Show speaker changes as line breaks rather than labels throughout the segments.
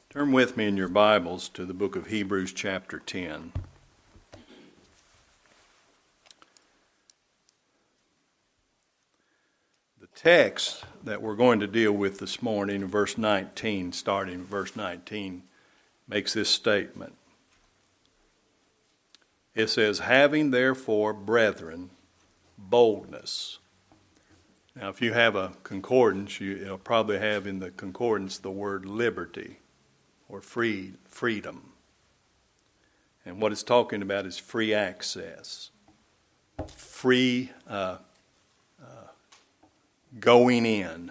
Turn with me in your Bibles to the book of Hebrews chapter 10. The text that we're going to deal with this morning in verse 19, starting in verse 19, makes this statement. It says, "Having therefore, brethren, boldness." Now, if you have a concordance, you'll probably have in the concordance the word liberty or freedom. And what it's talking about is free access, free going in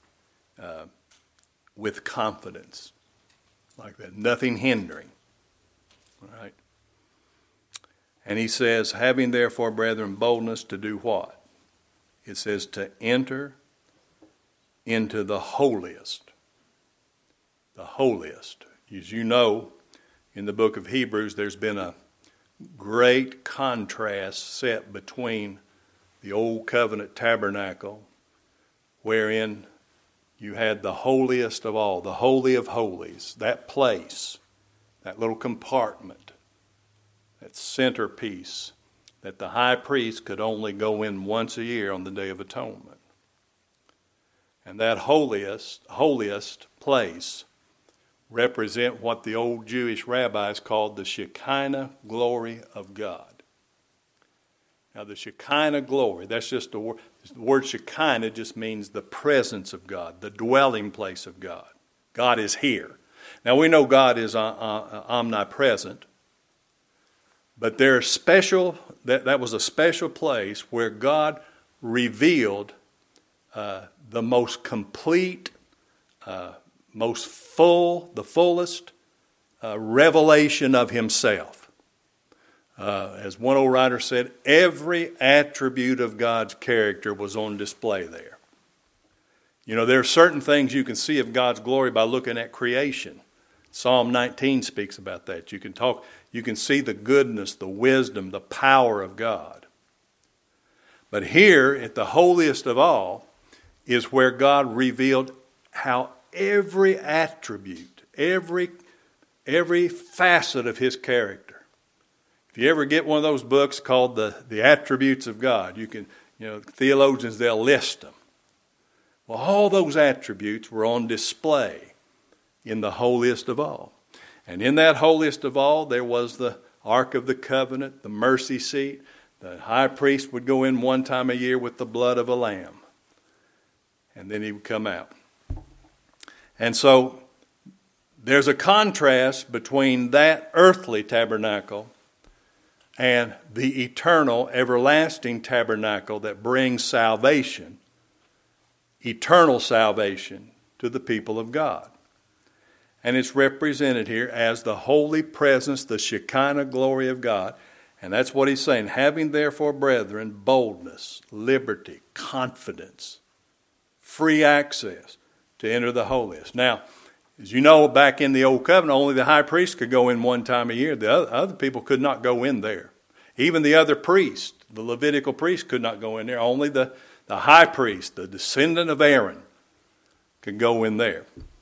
with confidence, like that, nothing hindering. All right. And he says, "Having therefore, brethren, boldness to do what?" It says to enter into the holiest. The holiest. As you know, in the book of Hebrews, there's been a great contrast set between the old covenant tabernacle, wherein you had the holiest of all, the Holy of Holies, that place, that little compartment, that centerpiece, that the high priest could only go in once a year on the Day of Atonement. And that holiest place represent what the old Jewish rabbis called the Shekinah glory of God. Now the Shekinah glory, that's just the word. The word Shekinah just means the presence of God, the dwelling place of God. God is here. Now we know God is omnipresent, but there's special. That was a special place where God revealed the most complete, most full, the fullest revelation of himself. As one old writer said, every attribute of God's character was on display there. You know, there are certain things you can see of God's glory by looking at creation. Psalm 19 speaks about that. You can see the goodness, the wisdom, the power of God. But here, at the holiest of all, is where God revealed how every attribute, every facet of his character. If you ever get one of those books called the Attributes of God, theologians, they'll list them. Well, all those attributes were on display in the holiest of all. And in that holiest of all, there was the Ark of the Covenant, the mercy seat. The high priest would go in one time a year with the blood of a lamb. And then he would come out. And so there's a contrast between that earthly tabernacle and the eternal, everlasting tabernacle that brings salvation, eternal salvation to the people of God. And it's represented here as the holy presence, the Shekinah glory of God. And that's what he's saying. Having therefore, brethren, boldness, liberty, confidence, free access to enter the holiest. Now, as you know, back in the Old Covenant, only the high priest could go in one time a year. The other people could not go in there. Even the other priests, the Levitical priests, could not go in there. Only the high priest, the descendant of Aaron, could go in there.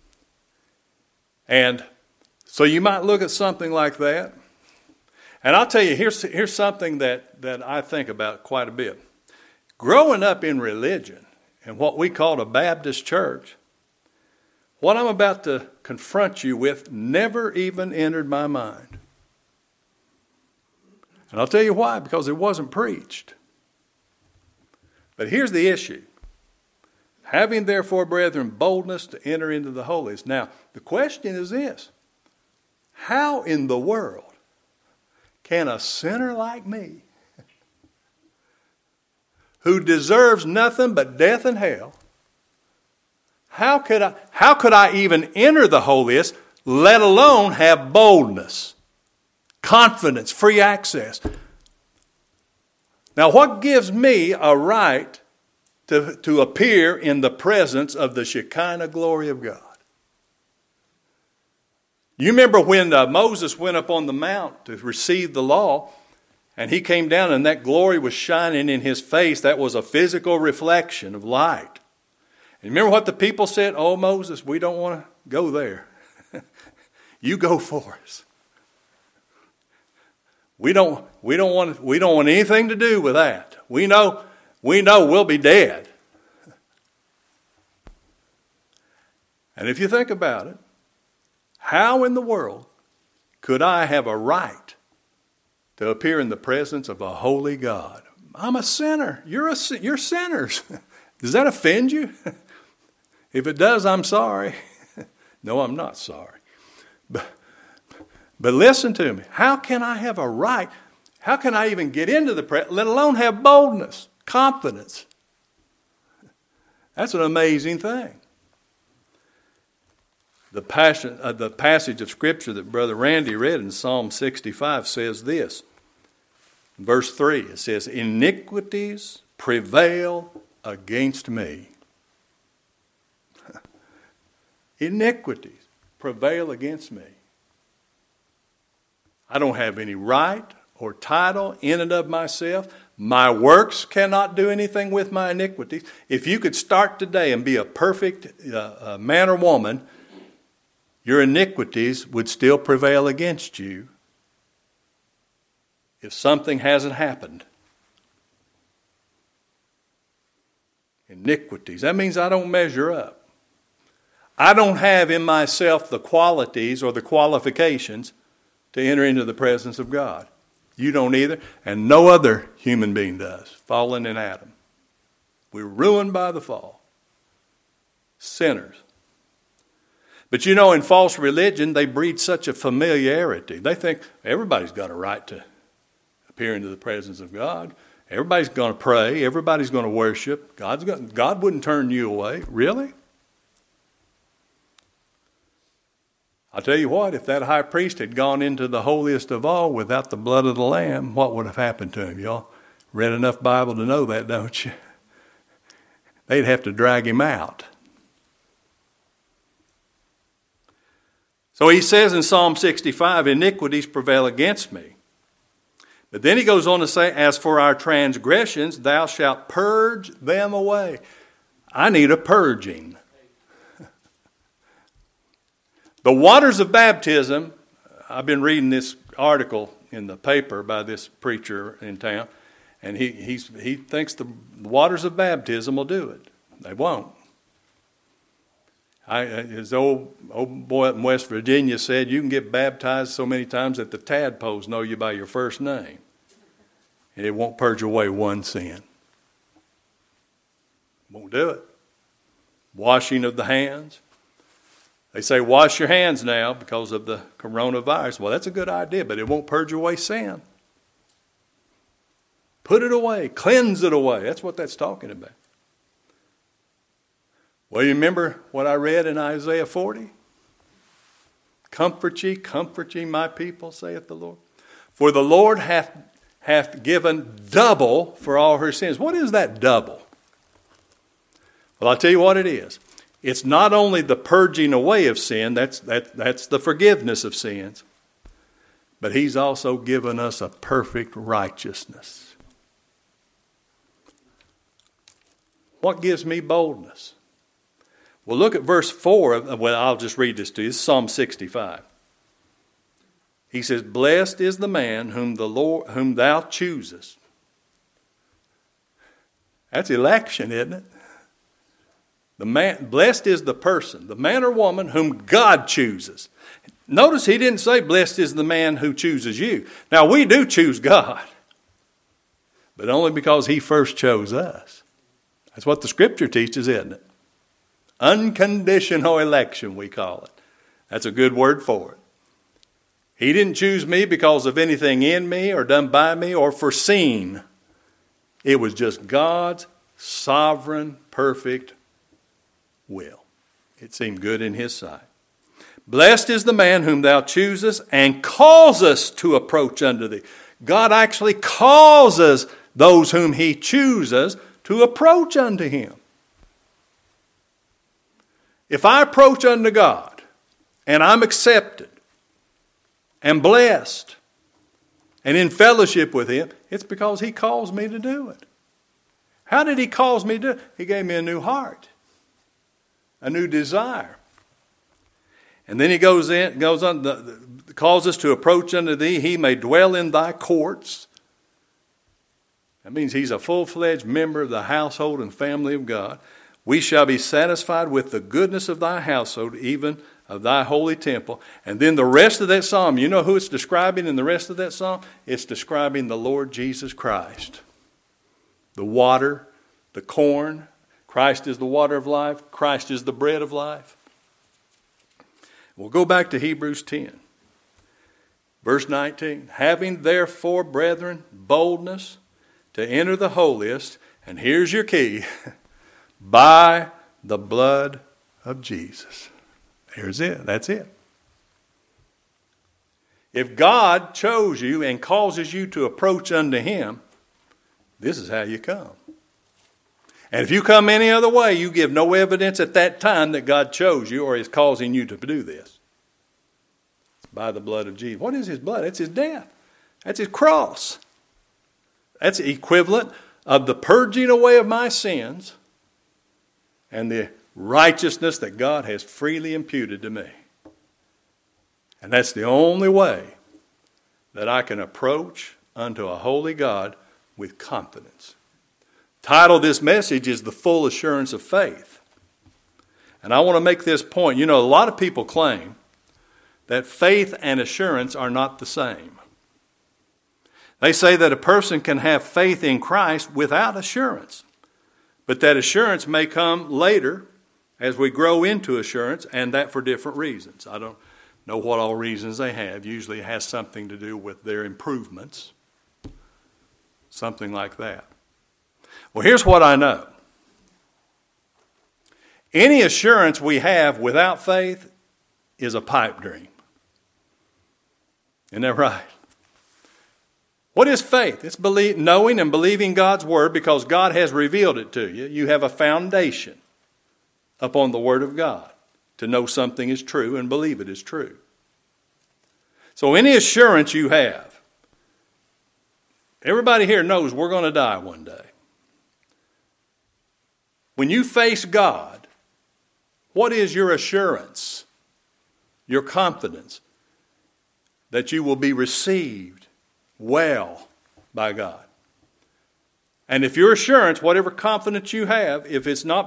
And so you might look at something like that. And I'll tell you, here's something that I think about quite a bit. Growing up in religion, and what we call a Baptist church, what I'm about to confront you with never even entered my mind. And I'll tell you why, because it wasn't preached. But here's the issue. Having therefore, brethren, boldness to enter into the holiest. Now, the question is this. How in the world can a sinner like me, who deserves nothing but death and hell, how could I even enter the holiest, let alone have boldness, confidence, free access? Now, what gives me a right to appear in the presence of the Shekinah glory of God? You remember when Moses went up on the mount to receive the law, and he came down and that glory was shining in his face. That was a physical reflection of light. And remember what the people said? "Oh, Moses, we don't want to go there." You go for us. We don't want anything to do with that. We know we'll be dead. And if you think about it, how in the world could I have a right to appear in the presence of a holy God? I'm a sinner. You're sinners. Does that offend you? If it does, I'm sorry. No, I'm not sorry. But listen to me. How can I have a right? How can I even get into the presence, let alone have boldness, confidence? That's an amazing thing. The passage of Scripture that Brother Randy read in Psalm 65 says this. Verse 3, it says, iniquities prevail against me. Iniquities prevail against me. I don't have any right or title in and of myself. My works cannot do anything with my iniquities. If you could start today and be a perfect man or woman, your iniquities would still prevail against you if something hasn't happened. Iniquities. That means I don't measure up. I don't have in myself the qualities or the qualifications to enter into the presence of God. You don't either, and no other human being does, fallen in Adam. We're ruined by the fall. Sinners. But you know, in false religion, they breed such a familiarity. They think everybody's got a right to appear into the presence of God. Everybody's going to pray. Everybody's going to worship. God wouldn't turn you away. Really? I'll tell you what, if that high priest had gone into the holiest of all without the blood of the Lamb, what would have happened to him? Y'all read enough Bible to know that, don't you? They'd have to drag him out. So he says in Psalm 65, iniquities prevail against me. But then he goes on to say, as for our transgressions, thou shalt purge them away. I need a purging. The waters of baptism, I've been reading this article in the paper by this preacher in town, and he thinks the waters of baptism will do it. They won't. His old boy up in West Virginia said, you can get baptized so many times that the tadpoles know you by your first name. And it won't purge away one sin. Won't do it. Washing of the hands. They say, wash your hands now because of the coronavirus. Well, that's a good idea, but it won't purge away sin. Put it away. Cleanse it away. That's what that's talking about. Well, you remember what I read in Isaiah 40? Comfort ye, my people, saith the Lord. For the Lord hath given double for all her sins. What is that double? Well, I'll tell you what it is. It's not only the purging away of sin, that's the forgiveness of sins, but he's also given us a perfect righteousness. What gives me boldness? Well, look at verse 4. Well, I'll just read this to you. It's Psalm 65. He says, blessed is the man whom thou choosest. That's election, isn't it? Blessed is the person, the man or woman whom God chooses. Notice he didn't say blessed is the man who chooses you. Now we do choose God, but only because he first chose us. That's what the Scripture teaches, isn't it? Unconditional election, we call it. That's a good word for it. He didn't choose me because of anything in me or done by me or foreseen. It was just God's sovereign, perfect will. It seemed good in his sight. Blessed is the man whom thou choosest and causest to approach unto thee. God actually causes those whom he chooses to approach unto him. If I approach unto God and I'm accepted and blessed and in fellowship with him, it's because he calls me to do it. How did he cause me to do it? He gave me a new heart. A new desire. And then he goes on, calls us to approach unto thee. He may dwell in thy courts. That means he's a full-fledged member of the household and family of God. We shall be satisfied with the goodness of thy household, even of thy holy temple. And then the rest of that psalm, you know who it's describing in the rest of that psalm? It's describing the Lord Jesus Christ. The water, the corn. Christ is the water of life. Christ is the bread of life. We'll go back to Hebrews 10. Verse 19. Having therefore, brethren, boldness to enter the holiest, and here's your key, by the blood of Jesus. There's it. That's it. If God chose you and causes you to approach unto him, this is how you come. And if you come any other way, you give no evidence at that time that God chose you or is causing you to do this. It's by the blood of Jesus. What is his blood? That's his death. That's his cross. That's equivalent of the purging away of my sins and the righteousness that God has freely imputed to me. And that's the only way that I can approach unto a holy God with confidence. Title of this message is The Full Assurance of Faith. And I want to make this point. You know, a lot of people claim that faith and assurance are not the same. They say that a person can have faith in Christ without assurance, but that assurance may come later as we grow into assurance, and that for different reasons. I don't know what all reasons they have. Usually it has something to do with their improvements, something like that. Well, here's what I know. Any assurance we have without faith is a pipe dream. Isn't that right? What is faith? It's knowing and believing God's word because God has revealed it to you. You have a foundation upon the word of God to know something is true and believe it is true. So any assurance you have, everybody here knows we're going to die one day. When you face God, what is your assurance, your confidence that you will be received well by God? And if your assurance, whatever confidence you have, if it's not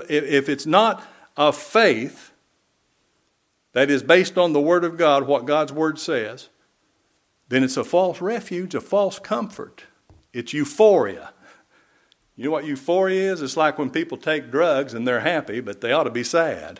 of faith, that is based on the Word of God, what God's Word says, then it's a false refuge, a false comfort. It's euphoria. You know what euphoria is? It's like when people take drugs and they're happy, but they ought to be sad.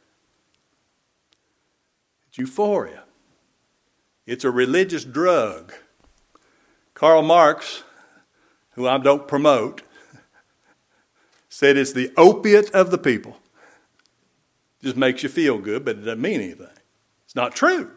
It's euphoria. It's a religious drug. Karl Marx, who I don't promote, said it's the opiate of the people. Just makes you feel good, but it doesn't mean anything. It's not true.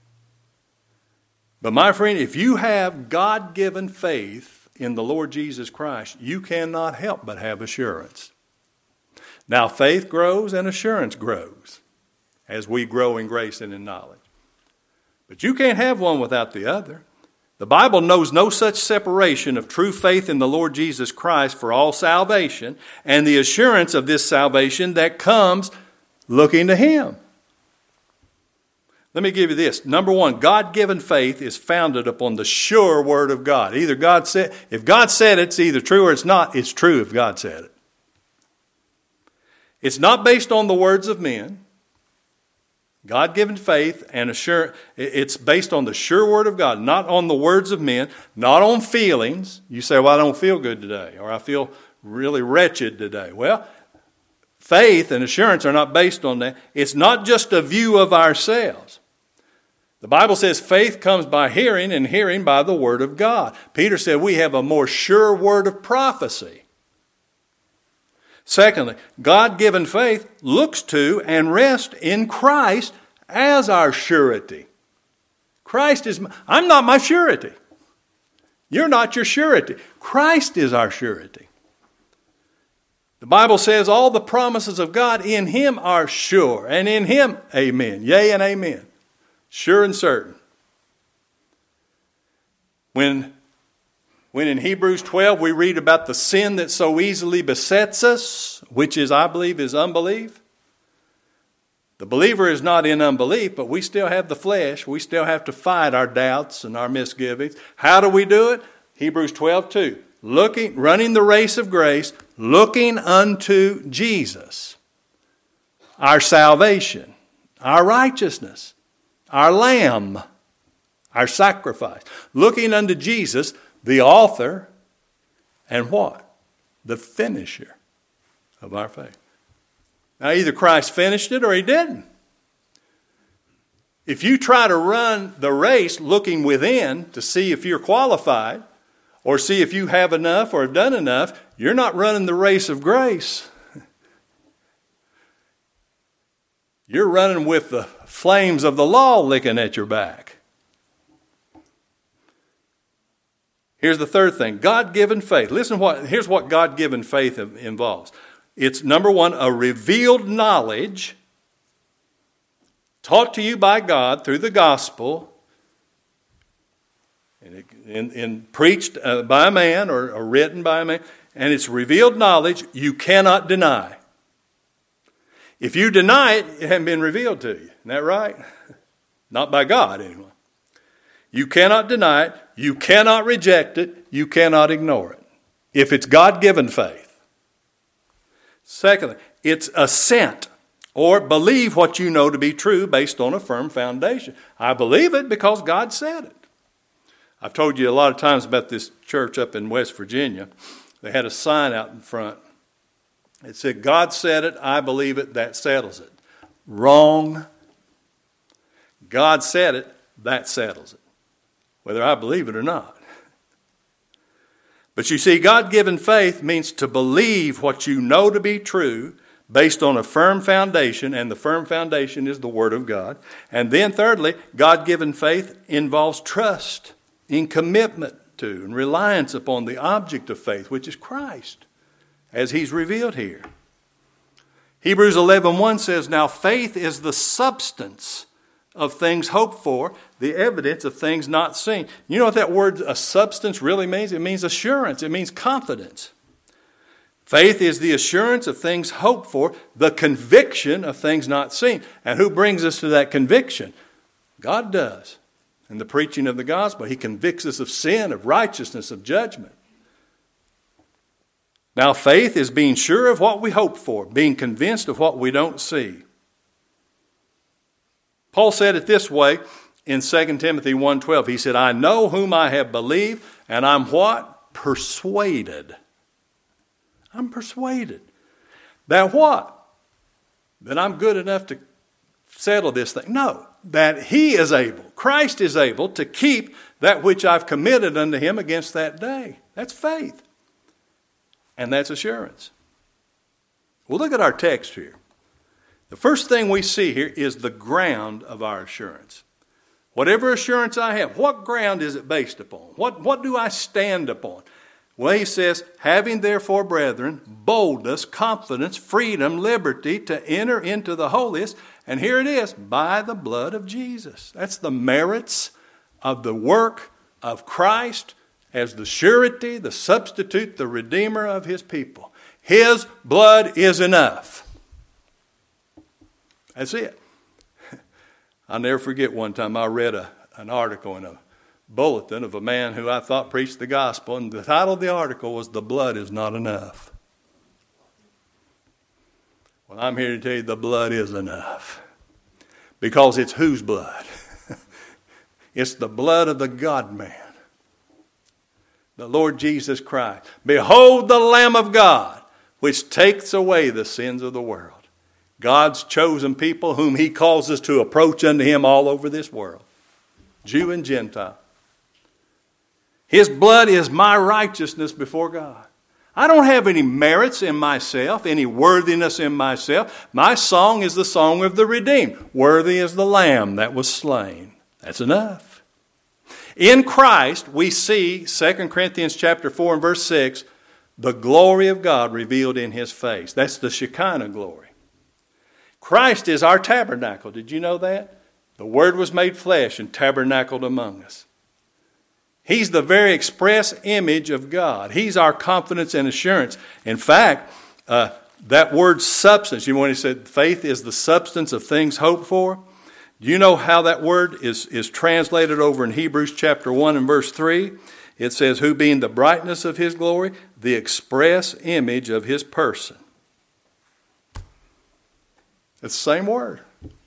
But my friend, if you have God-given faith in the Lord Jesus Christ, you cannot help but have assurance. Now, faith grows and assurance grows as we grow in grace and in knowledge. But you can't have one without the other. The Bible knows no such separation of true faith in the Lord Jesus Christ for all salvation and the assurance of this salvation that comes looking to Him. Let me give you this. Number one, God-given faith is founded upon the sure Word of God. If God said it's either true or it's not. It's true if God said it. It's not based on the words of men. God-given faith and assurance, it's based on the sure Word of God, not on the words of men, not on feelings. You say, well, I don't feel good today, or I feel really wretched today. Well, faith and assurance are not based on that. It's not just a view of ourselves. The Bible says faith comes by hearing, and hearing by the Word of God. Peter said we have a more sure word of prophecy. Secondly, God-given faith looks to and rests in Christ as our surety. I'm not my surety. You're not your surety. Christ is our surety. The Bible says all the promises of God in Him are sure, and in Him, amen. Yea and amen. Sure and certain. When in Hebrews 12 we read about the sin that so easily besets us, which is, I believe, is unbelief. The believer is not in unbelief, but we still have the flesh. We still have to fight our doubts and our misgivings. How do we do it? Hebrews 12:2. Running the race of grace, looking unto Jesus, our salvation, our righteousness, our lamb, our sacrifice. Looking unto Jesus, the author, and what? The finisher of our faith. Now, either Christ finished it or he didn't. If you try to run the race looking within to see if you're qualified or see if you have enough or have done enough, you're not running the race of grace. You're running with the flames of the law licking at your back. Here's the third thing, God-given faith. Here's what God-given faith involves. It's, number one, a revealed knowledge taught to you by God through the gospel and preached by a man or written by a man. And it's revealed knowledge you cannot deny. If you deny it, it hasn't been revealed to you. Isn't that right? Not by God, anyway. You cannot deny it. You cannot reject it. You cannot ignore it. If it's God-given faith. Secondly, it's assent, or believe what you know to be true based on a firm foundation. I believe it because God said it. I've told you a lot of times about this church up in West Virginia. They had a sign out in front. It said, God said it, I believe it, that settles it. Wrong. God said it, that settles it. Whether I believe it or not. But you see, God-given faith means to believe what you know to be true based on a firm foundation, and the firm foundation is the Word of God. And then thirdly, God-given faith involves trust in commitment to and reliance upon the object of faith, which is Christ, as He's revealed here. Hebrews 11:1 says, now faith is the substance of things hoped for, the evidence of things not seen. You know what that word, a substance, really means? It means assurance. It means confidence. Faith is the assurance of things hoped for, the conviction of things not seen. And who brings us to that conviction? God does. In the preaching of the gospel, He convicts us of sin, of righteousness, of judgment. Now, faith is being sure of what we hope for, being convinced of what we don't see. Paul said it this way in 2 Timothy 1:12. He said, I know whom I have believed, and I'm what? Persuaded. I'm persuaded. That what? That I'm good enough to settle this thing. No, that He is able, Christ is able to keep that which I've committed unto Him against that day. That's faith. And that's assurance. Well, look at our text here. The first thing we see here is the ground of our assurance. Whatever assurance I have, what ground is it based upon? What do I stand upon? Well, he says, having therefore, brethren, boldness, confidence, freedom, liberty to enter into the holiest. And here it is, by the blood of Jesus. That's the merits of the work of Christ as the surety, the substitute, the redeemer of His people. His blood is enough. That's it. I'll never forget one time I read an article in a bulletin of a man who I thought preached the gospel, and the title of the article was The Blood is Not Enough. Well, I'm here to tell you the blood is enough. Because it's whose blood? It's the blood of the God-man, the Lord Jesus Christ. Behold the Lamb of God, which takes away the sins of the world. God's chosen people whom He calls us to approach unto Him all over this world. Jew and Gentile. His blood is my righteousness before God. I don't have any merits in myself, any worthiness in myself. My song is the song of the redeemed. Worthy is the Lamb that was slain. That's enough. In Christ, we see 2 Corinthians chapter 4 and verse 6, the glory of God revealed in His face. That's the Shekinah glory. Christ is our tabernacle. Did you know that? The Word was made flesh and tabernacled among us. He's the very express image of God. He's our confidence and assurance. In fact, that word substance, you know when he said faith is the substance of things hoped for? Do you know how that word is translated over in Hebrews chapter 1 and verse 3? It says, who being the brightness of his glory, the express image of his person. It's the same word.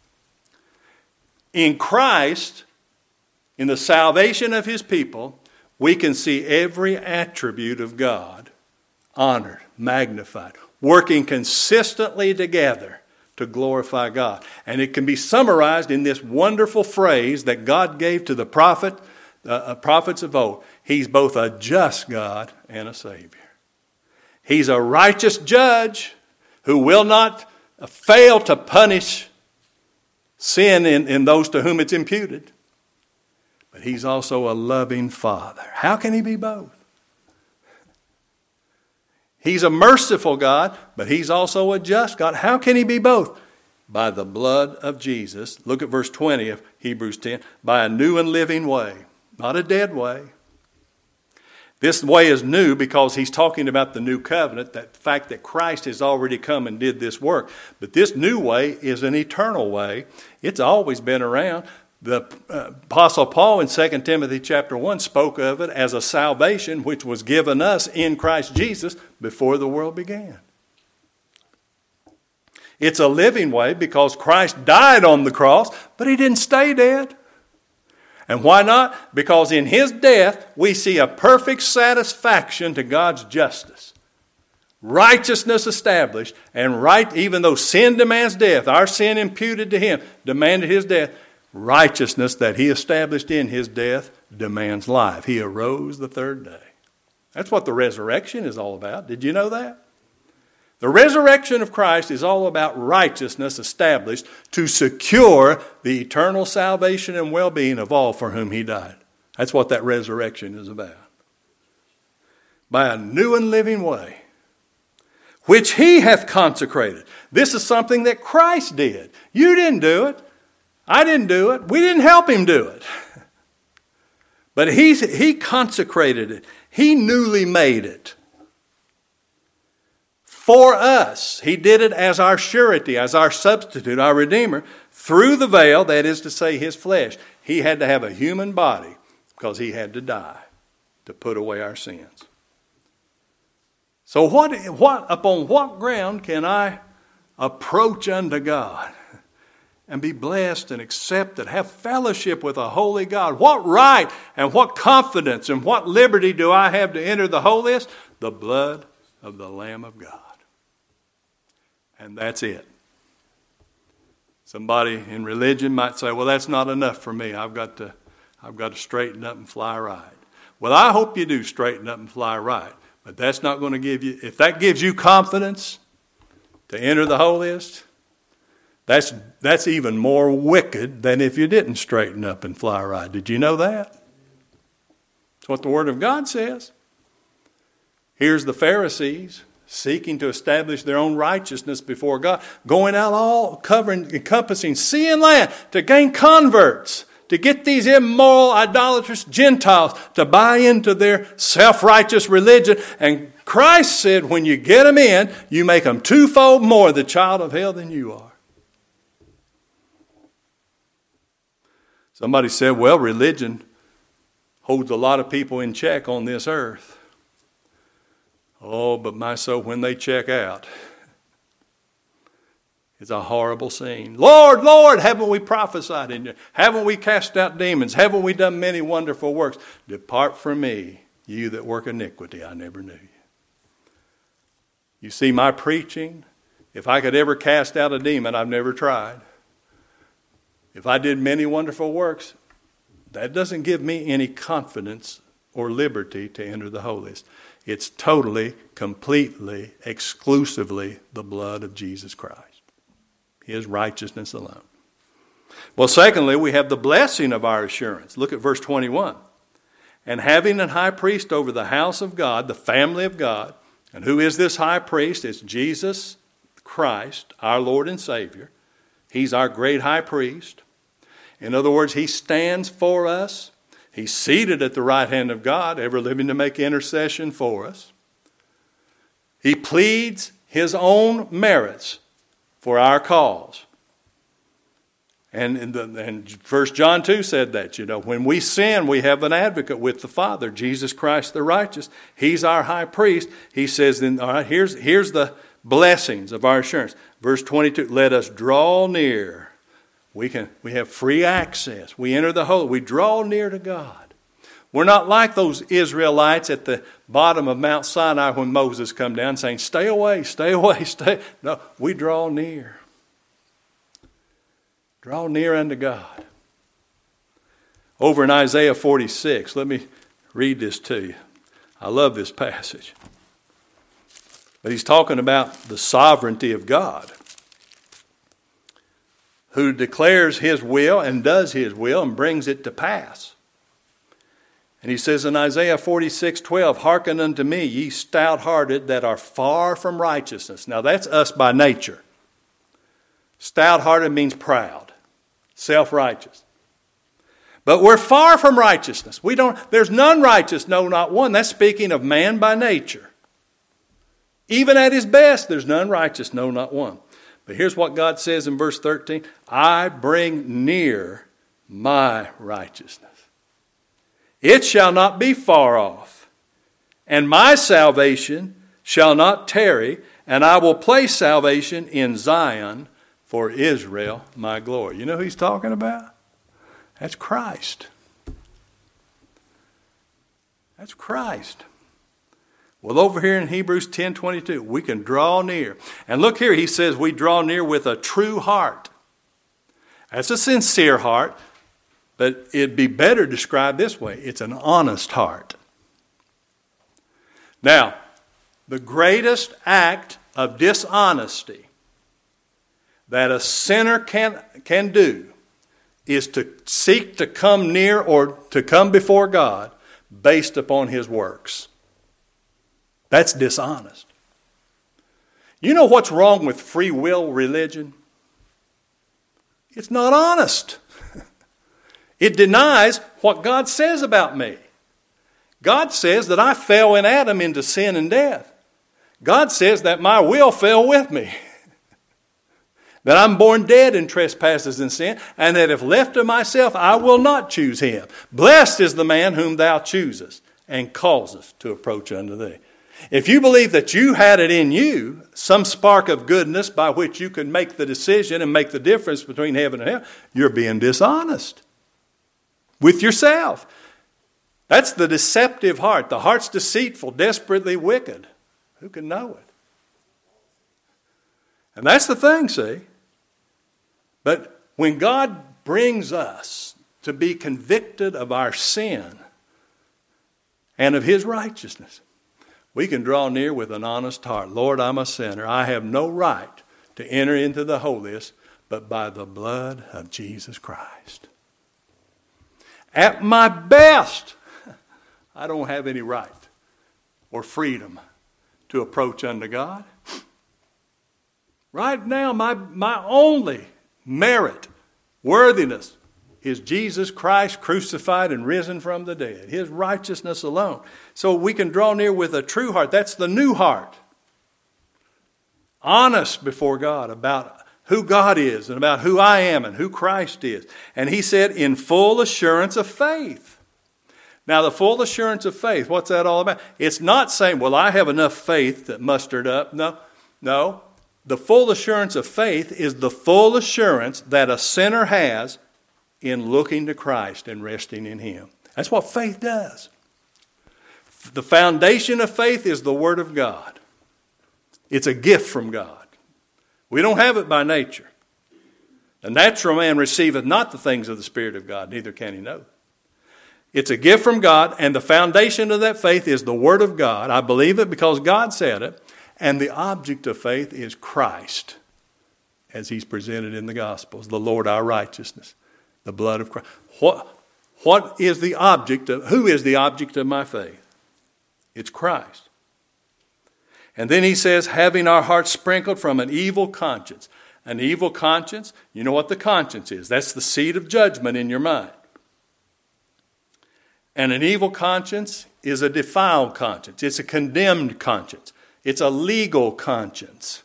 In Christ, in the salvation of his people, we can see every attribute of God honored, magnified, working consistently together to glorify God. And it can be summarized in this wonderful phrase that God gave to the prophets of old. He's both a just God and a Savior. He's a righteous judge who will not fail to punish sin in those to whom it's imputed. But he's also a loving Father. How can he be both? He's a merciful God, but he's also a just God. How can he be both? By the blood of Jesus. Look at verse 20 of Hebrews 10. By a new and living way, not a dead way. This way is new because he's talking about the new covenant, that fact that Christ has already come and did this work. But this new way is an eternal way. It's always been around. The Apostle Paul in 2 Timothy chapter 1 spoke of it as a salvation which was given us in Christ Jesus before the world began. It's a living way because Christ died on the cross, but he didn't stay dead. And why not? Because in his death, we see a perfect satisfaction to God's justice. Righteousness established, and right, even though sin demands death, our sin imputed to him demanded his death, righteousness that he established in his death demands life. He arose the third day. That's what the resurrection is all about. Did you know that? The resurrection of Christ is all about righteousness established to secure the eternal salvation and well-being of all for whom he died. That's what that resurrection is about. By a new and living way, which he hath consecrated. This is something that Christ did. You didn't do it. I didn't do it. We didn't help him do it. But he consecrated it. He newly made it. For us, he did it as our surety, as our substitute, our Redeemer, through the veil, that is to say, his flesh. He had to have a human body because he had to die to put away our sins. So upon what ground can I approach unto God and be blessed and accepted, have fellowship with a holy God? What right and what confidence and what liberty do I have to enter the holiest? The blood of the Lamb of God. And that's it. Somebody in religion might say, well, that's not enough for me. I've got to straighten up and fly right. Well, I hope you do straighten up and fly right. But that's not going to give you, if that gives you confidence to enter the holiest, that's even more wicked than if you didn't straighten up and fly right. Did you know that? That's what the Word of God says. Here's the Pharisees seeking to establish their own righteousness before God, going out all encompassing sea and land to gain converts, to get these immoral, idolatrous Gentiles to buy into their self-righteous religion. And Christ said, when you get them in, you make them twofold more the child of hell than you are. Somebody said, well, religion holds a lot of people in check on this earth. Oh, but my soul, when they check out, it's a horrible scene. Lord, Lord, haven't we prophesied in you? Haven't we cast out demons? Haven't we done many wonderful works? Depart from me, you that work iniquity. I never knew you. You see, my preaching, if I could ever cast out a demon, I've never tried. If I did many wonderful works, that doesn't give me any confidence or liberty to enter the holiest. It's totally, completely, exclusively the blood of Jesus Christ. His righteousness alone. Well, secondly, we have the blessing of our assurance. Look at verse 21. And having an high priest over the house of God, the family of God, and who is this high priest? It's Jesus Christ, our Lord and Savior. He's our great high priest. In other words, he stands for us. He's seated at the right hand of God, ever living to make intercession for us. He pleads his own merits for our cause. And 1 John 2 said that, when we sin, we have an advocate with the Father, Jesus Christ the righteous. He's our high priest. He says, then, all right, here's the blessings of our assurance. Verse 22, let us draw near. We have free access. We enter the holy. We draw near to God. We're not like those Israelites at the bottom of Mount Sinai when Moses come down saying, stay away, stay away, stay. No, we draw near. Draw near unto God. Over in Isaiah 46, let me read this to you. I love this passage. But he's talking about the sovereignty of God, who declares his will and does his will and brings it to pass. And he says in Isaiah 46:12, hearken unto me, ye stout-hearted that are far from righteousness. Now that's us by nature. Stout-hearted means proud, self-righteous. But we're far from righteousness. There's none righteous, no, not one. That's speaking of man by nature. Even at his best, there's none righteous, no, not one. But here's what God says in verse 13. I bring near my righteousness. It shall not be far off. And my salvation shall not tarry. And I will place salvation in Zion for Israel, my glory. You know who he's talking about? That's Christ. That's Christ. Well, over here in Hebrews 10:22, we can draw near. And look here, he says we draw near with a true heart. That's a sincere heart, but it'd be better described this way. It's an honest heart. Now, the greatest act of dishonesty that a sinner can do is to seek to come near or to come before God based upon his works. That's dishonest. You know what's wrong with free will religion? It's not honest. It denies what God says about me. God says that I fell in Adam into sin and death. God says that my will fell with me. That I'm born dead in trespasses and sin, and that if left to myself, I will not choose him. Blessed is the man whom thou choosest and causest to approach unto thee. If you believe that you had it in you, some spark of goodness by which you could make the decision and make the difference between heaven and hell, you're being dishonest with yourself. That's the deceptive heart. The heart's deceitful, desperately wicked. Who can know it? And that's the thing, see? But when God brings us to be convicted of our sin and of his righteousness, we can draw near with an honest heart. Lord, I'm a sinner. I have no right to enter into the holiest but by the blood of Jesus Christ. At my best, I don't have any right or freedom to approach unto God. Right now, my only merit, worthiness, is Jesus Christ crucified and risen from the dead. His righteousness alone. So we can draw near with a true heart. That's the new heart. Honest before God about who God is and about who I am and who Christ is. And he said, in full assurance of faith. Now, the full assurance of faith, what's that all about? It's not saying, well, I have enough faith that mustered up. No. The full assurance of faith is the full assurance that a sinner has in looking to Christ and resting in him. That's what faith does. The foundation of faith is the Word of God. It's a gift from God. We don't have it by nature. The natural man receiveth not the things of the Spirit of God, neither can he know. It's a gift from God, and the foundation of that faith is the Word of God. I believe it because God said it. And the object of faith is Christ, as he's presented in the Gospels, the Lord our righteousness, the blood of Christ. Who is the object of my faith? It's Christ. And then he says, having our hearts sprinkled from an evil conscience. An evil conscience, you know what the conscience is. That's the seat of judgment in your mind. And an evil conscience is a defiled conscience. It's a condemned conscience. It's a legal conscience.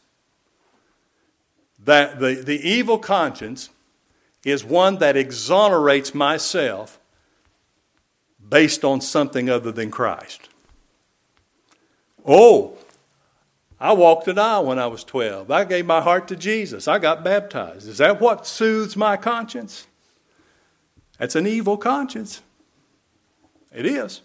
That the evil conscience is one that exonerates myself based on something other than Christ. Oh, I walked an aisle when I was 12. I gave my heart to Jesus. I got baptized. Is that what soothes my conscience? That's an evil conscience. It is.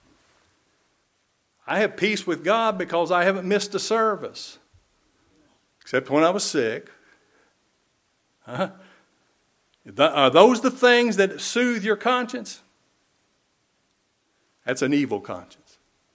I have peace with God because I haven't missed a service. Except when I was sick. Are those the things that soothe your conscience? That's an evil conscience.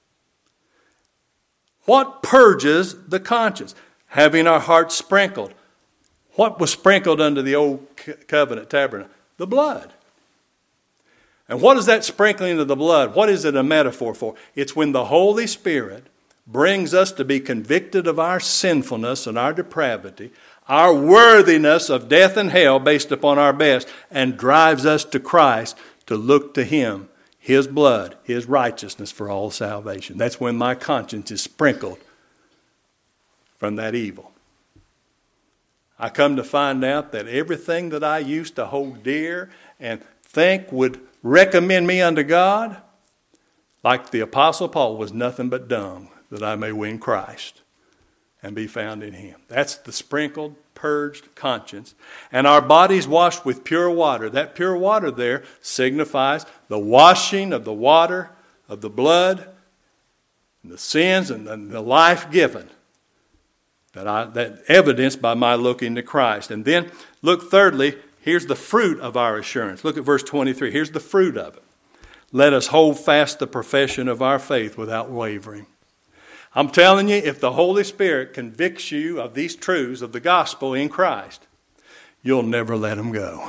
What purges the conscience? Having our hearts sprinkled. What was sprinkled under the old covenant tabernacle? The blood. And what is that sprinkling of the blood? What is it a metaphor for? It's when the Holy Spirit brings us to be convicted of our sinfulness and our depravity, our worthiness of death and hell based upon our best, and drives us to Christ to look to Him, His blood, His righteousness for all salvation. That's when my conscience is sprinkled from that evil. I come to find out that everything that I used to hold dear and think would recommend me unto God, like the Apostle Paul, was nothing but dung, that I may win Christ and be found in Him. That's the sprinkled, purged conscience. And our bodies washed with pure water. That pure water there signifies the washing of the water, of the blood, and the sins, and the life given. That evidenced by my looking to Christ. And then, look thirdly, here's the fruit of our assurance. Look at verse 23. Here's the fruit of it. Let us hold fast the profession of our faith without wavering. I'm telling you, if the Holy Spirit convicts you of these truths of the gospel in Christ, you'll never let them go.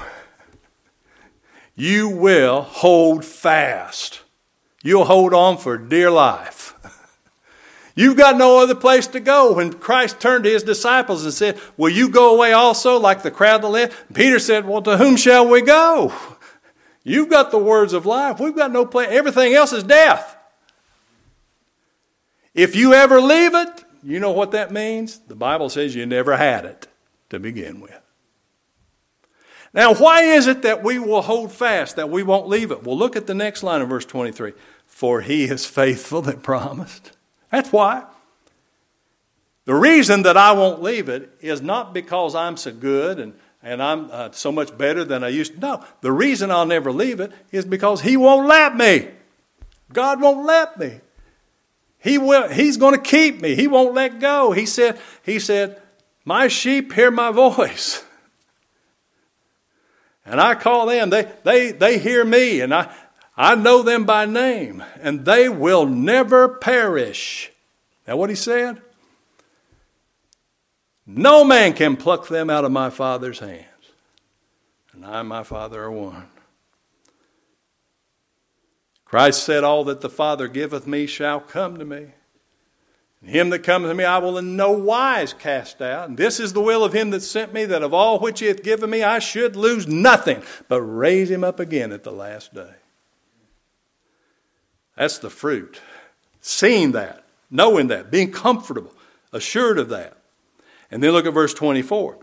You will hold fast. You'll hold on for dear life. You've got no other place to go. When Christ turned to His disciples and said, will you go away also like the crowd that left? Peter said, well, to whom shall we go? You've got the words of life. We've got no place. Everything else is death. If you ever leave it, you know what that means? The Bible says you never had it to begin with. Now, why is it that we will hold fast, that we won't leave it? Well, look at the next line of verse 23. For He is faithful that promised. That's why. The reason that I won't leave it is not because I'm so good and I'm so much better than I used to. No, the reason I'll never leave it is because He won't let me. God won't let me. He's going to keep me. He won't let go. He said, my sheep hear my voice. And I call them. They hear me, and I know them by name, and they will never perish. Now what He said? No man can pluck them out of my Father's hands. And I and my Father are one. Christ said, all that the Father giveth me shall come to me. And him that cometh to me I will in no wise cast out. And this is the will of Him that sent me, that of all which He hath given me I should lose nothing, but raise Him up again at the last day. That's the fruit. Seeing that, knowing that, being comfortable, assured of that. And then look at verse 24.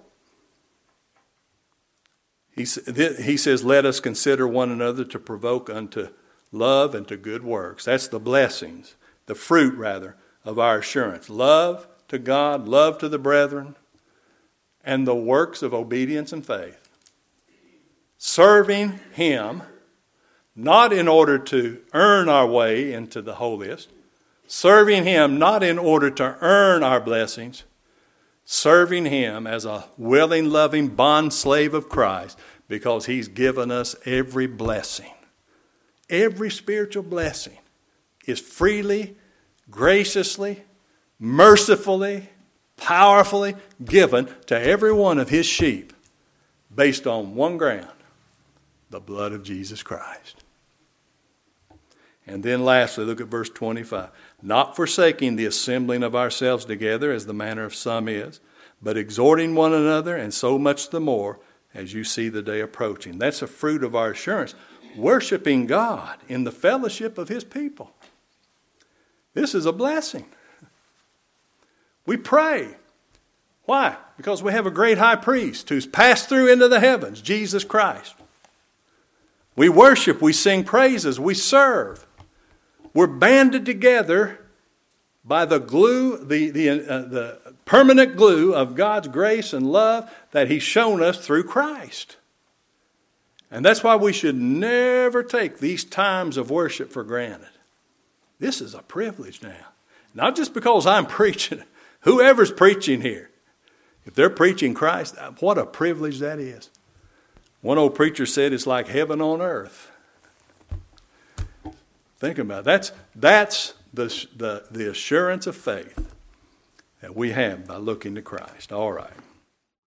He says, let us consider one another to provoke unto love and to good works. That's the blessings, the fruit rather, of our assurance. Love to God, love to the brethren, and the works of obedience and faith. Serving Him, not in order to earn our way into the holiest. Serving Him not in order to earn our blessings. Serving Him as a willing, loving bond slave of Christ, because He's given us every blessing. Every spiritual blessing is freely, graciously, mercifully, powerfully given to every one of His sheep based on one ground, the blood of Jesus Christ. And then lastly, look at verse 25. Not forsaking the assembling of ourselves together as the manner of some is, but exhorting one another, and so much the more as you see the day approaching. That's a fruit of our assurance. Worshiping God in the fellowship of His people. This is a blessing. We pray. Why? Because we have a great high priest who's passed through into the heavens, Jesus Christ. We worship, we sing praises, we serve. We're banded together by the glue, the permanent glue of God's grace and love that He's shown us through Christ. And that's why we should never take these times of worship for granted. This is a privilege now. Not just because I'm preaching. Whoever's preaching here. If they're preaching Christ, what a privilege that is. One old preacher said it's like heaven on earth. Think about it. That's the assurance of faith that we have by looking to Christ. All right.